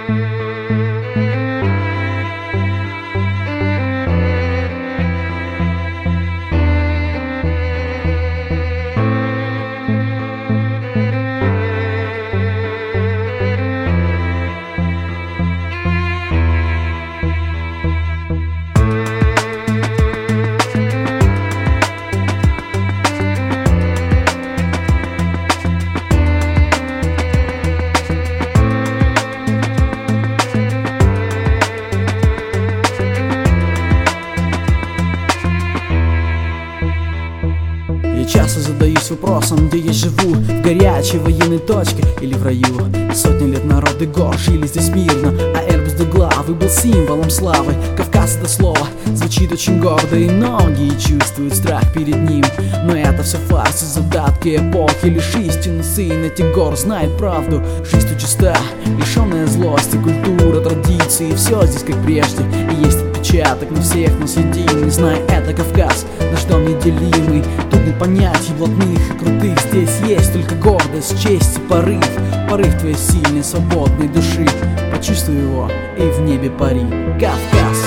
Часто задаюсь вопросом, где я живу, в горячей военной точке или в раю. Сотни лет народы гор жили здесь мирно, а Эльбрус двуглавый был символом славы. Кавказ это слово звучит очень гордо, и многие чувствуют страх перед ним. Но это все фарс и задатки эпохи, лишь истинный сын этих гор знает правду. Жизнь тут чиста, лишенная злости, культура, традиции, все здесь как прежде. И есть отпечаток на всех нас единый, зная это Кавказ, наш дом неделимый. Тут нет понятий блатных и крутых, здесь есть только гордость, честь и порыв. Порыв твоей сильной, свободной души, почувствуй его и в небе пари. Кавказ.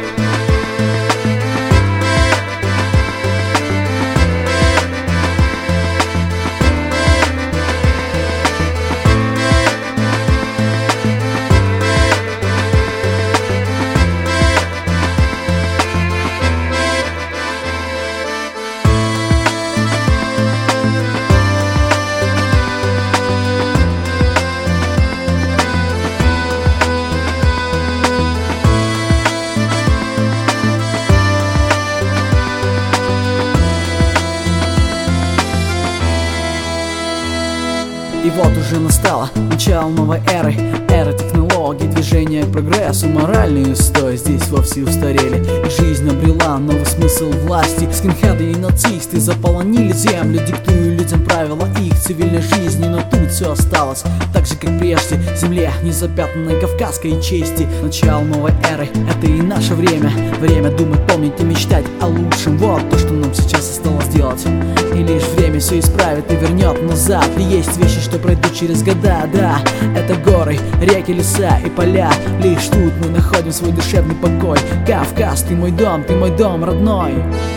И вот уже настало начало новой эры, эра технологий, движения к прогрессу, моральные устои здесь вовсе устарели, и жизнь обрела новый смысл власти. Скинхеды и нацисты заполонили землю, диктуя людям правила их цивильной жизни, но тут все осталось так же, как прежде, земле незапятнанной кавказской чести. Начало новой эры — это и наше время, время думать, помнить и мечтать о лучшем. Вот то, что нам сейчас осталось делать, и лишь время все исправит и вернет назад. И есть вещи, что пройдут через года, да, это горы, реки, леса и поля. Лишь тут мы находим свой душевный покой. Кавказ, ты мой дом родной.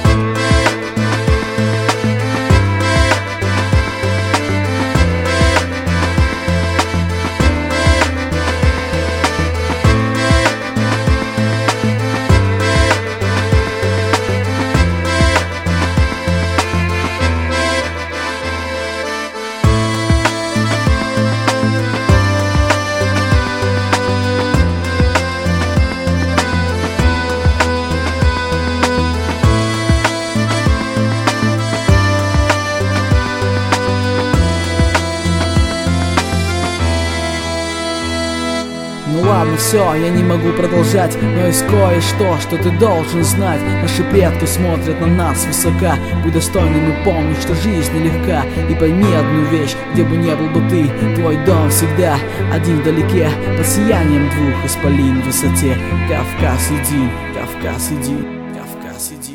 Ну ладно, все, я не могу продолжать, но есть кое-что, что ты должен знать. Наши предки смотрят на нас высока, будь достойным и помни, что жизнь нелегка. И пойми одну вещь, где бы не был бы ты, твой дом всегда один вдалеке, под сиянием двух исполин в высоте. Кавказ, иди, Кавказ, иди, Кавказ, иди.